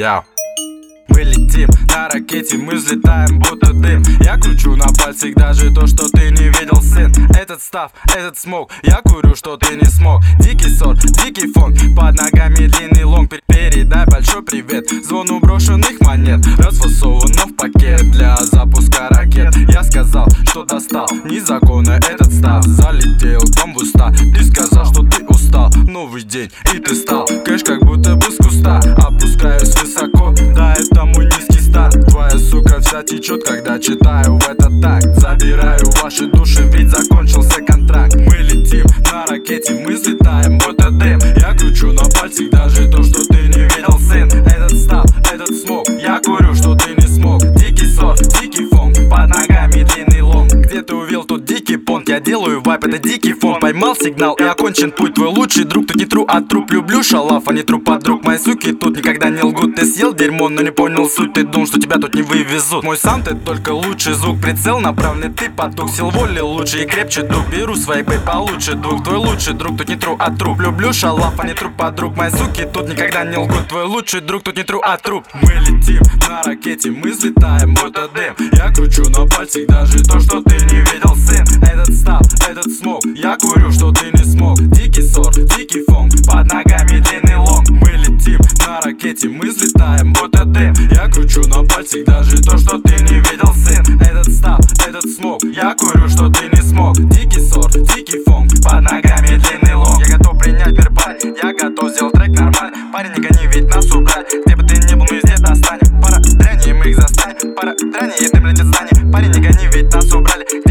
Яу. Мы летим на ракете, мы взлетаем будто дым. Я кручу на пальцах даже то, что ты не видел, сын. Этот став, этот смог, я курю, что ты не смог. Дикий сорт, дикий фон, под ногами длинный лонг. Передай большой привет, звону брошенных монет, расфасовано в пакет для запуска ракет. Я сказал, что достал, незаконно этот став. Залетел там в уста, ты сказал, что ты устал. Новый день, и ты стал кэш, как будто бы с куста. Опускаюсь высоко, да, это мой низкий старт. Твоя сука вся течет, когда читаю в этот такт. Забираю ваши души, ведь закончился контракт. Мы летим на ракете, мы взлетаем будто дым. Я кручу на пальцах даже то, что ты не видел, сын. Этот став, этот смог, я курю, что ты не смог. Дикий сорт, дикий фон, под ногами длинный лонг. Где ты увидел тот дикий понт? Я делаю вайп, это дикий фон. Поймал сигнал и окончен путь. Твой лучший друг, тут не тру, а труп. Люблю шалав, а не труп, подруг. Мои суки тут никогда не лгут. Ты съел дерьмо, но не понял суть. Ты думал, что тебя тут не вывезут. Мой саунд это только лучший звук. Прицел направленный, ты потух. Сил воли лучше и крепче дух. Беру свои бэй получше двух. Твой лучший друг, тут не тру, а труп. Люблю шалав, а не труп, подруг. Мои суки тут никогда не лгут. Твой лучший друг, тут не тру, а труп. Мы летим на ракете, мы взлетаем будто дым. Я кручу на пальцах даже то, что ты не видел, сын. Этот став, этот смог, я курю, что ты не смог. Дикий сорт, дикий фон, под ногами длинный лонг. Мы летим на ракете, мы взлетаем будто дым. Я кручу на пальцах даже то, что ты не видел, сын. Этот став, этот смог, я курю, что ты не смог. Дикий сорт, дикий фон, под ногами длинный лонг. Я готов принять мир, парень, я готов сделать трек нормально. Парень, не гони, ведь нас убрать. Где бы ты ни был, мы везде достанем. Пара дряни, мы их застанем. Пара дряни, и дым летит здание. Парень, не гони, ведь нас убрали.